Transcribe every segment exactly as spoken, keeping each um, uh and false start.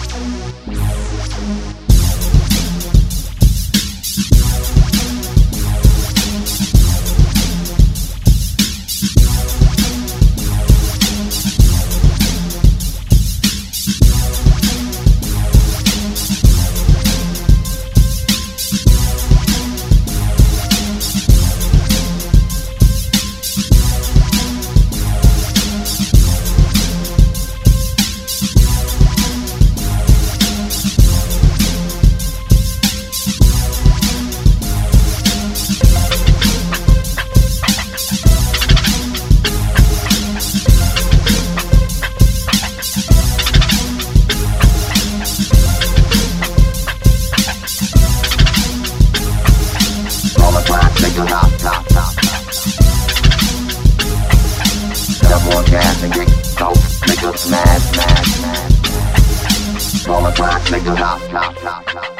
gas and get dope, niggas mad, mad, mad. Roll a track, niggas hot, hot, hot, hot.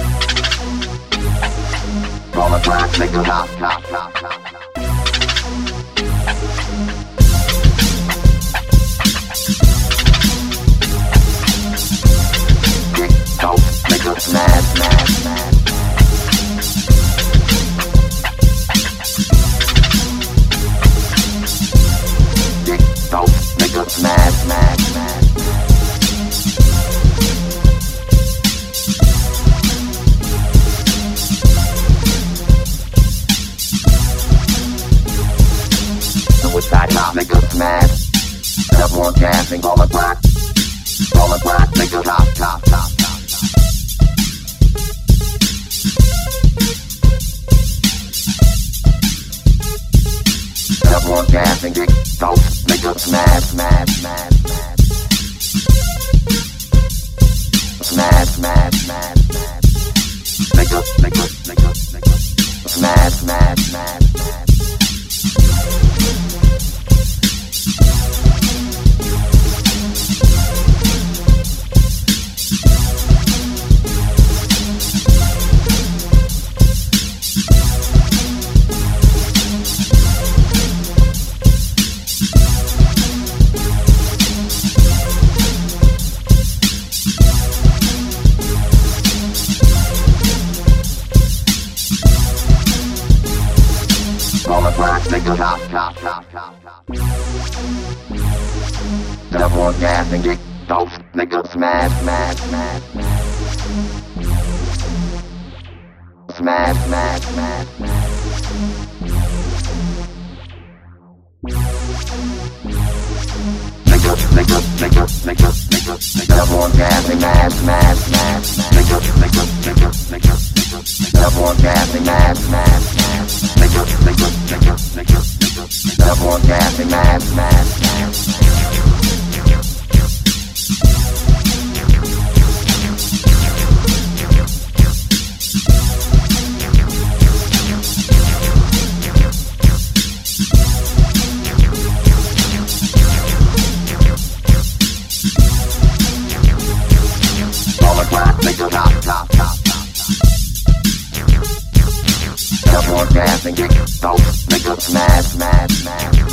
Roll a track, niggas hot, hot, hot, hot. Get dope, niggas mad, mad, mad. Niggas mad, mad, mad. Suicide now, niggas mad. Everyone dancing on the crack. On the crack, niggas hot, hot, hot, hot. Everyone dancing, get dope. Niggas mad, mad, mad, mad. Mad, mad, mad, mad. Niggas, niggas, niggas, niggas. Mad, mad, mad, mad. Niggas hot, hot, hot, hot, hot. Everyone gas and get dope. Niggas mad, mad, mad, mad. Mad, mad, mad, mad. Niggas, niggas, niggas, niggas, niggas, niggas. Everyone gas and mad, mad, mad, mad. Niggas, niggas, niggas, niggas, niggas. Everyone gas and mad, mad, mad. Niggas, niggas, niggas, niggas, niggas. Everyone dancing mad, mad, mad. All the crack, niggas hot, hot, hot, hot. Everyone dancing, get dope, niggas mad, mad, mad.